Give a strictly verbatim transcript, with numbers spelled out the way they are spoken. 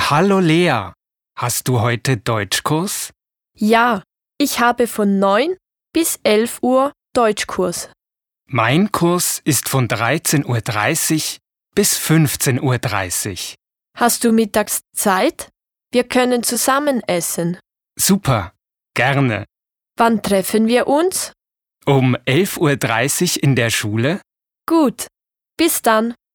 Hallo Lea, hast du heute Deutschkurs? Ja, ich habe von neun bis elf Uhr Deutschkurs. Mein Kurs ist von dreizehn Uhr dreißig bis fünfzehn Uhr dreißig. Hast du mittags Zeit? Wir können zusammen essen. Super, gerne. Wann treffen wir uns? Um elf Uhr dreißig in der Schule? Gut, bis dann.